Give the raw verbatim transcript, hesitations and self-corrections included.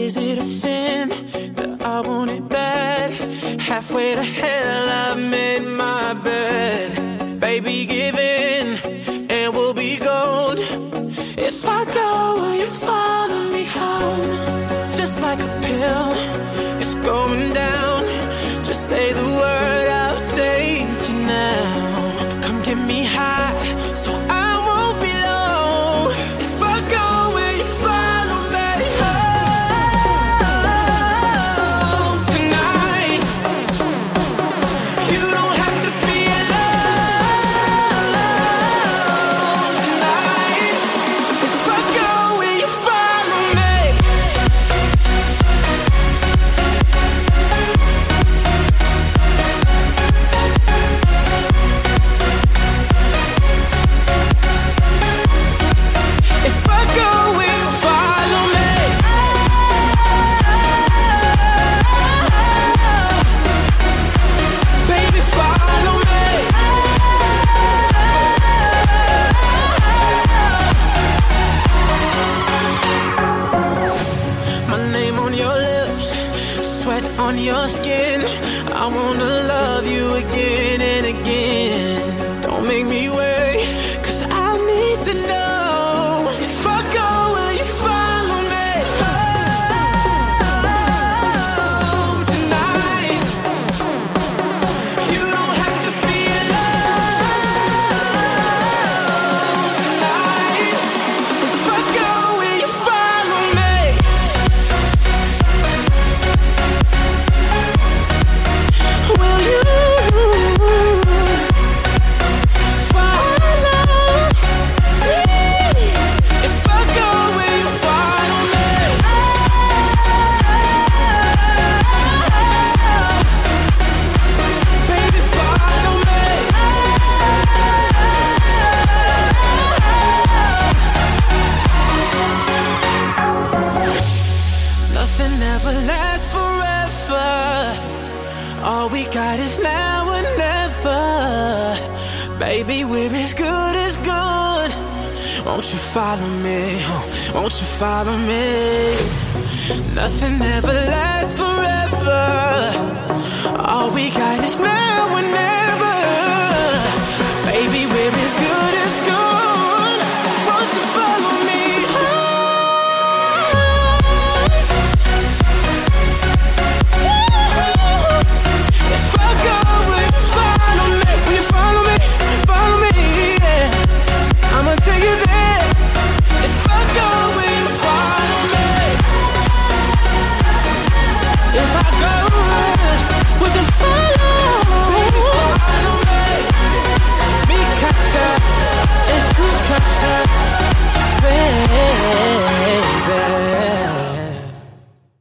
Is it a sin that I want it bad? Halfway to hell, I've made my bed. Baby, give in and we'll be gold. If I go, will you follow me home? Just like a pill, it's going down. Just say the word, I'll take you now. Come get me high, so I won't be low. If I go, will you follow me home tonight? You don't have to be alone tonight. If I go, will you follow me? If I go, will you follow me? Baby, follow me. My name on your lips, sweat on your skin. I wanna love you again and again. Don't make me wait, 'cause I need to know. If I go, will you follow me home tonight? You don't have to be alone tonight. If I go, will you follow me? Will you follow me? If I go, will you follow me? Baby, follow me. Nothing ever lasts forever. All we got is now or never. Baby, we're as good as good. Won't you follow me? huh? Won't you follow me? Nothing ever lasts forever. All we got is now or never.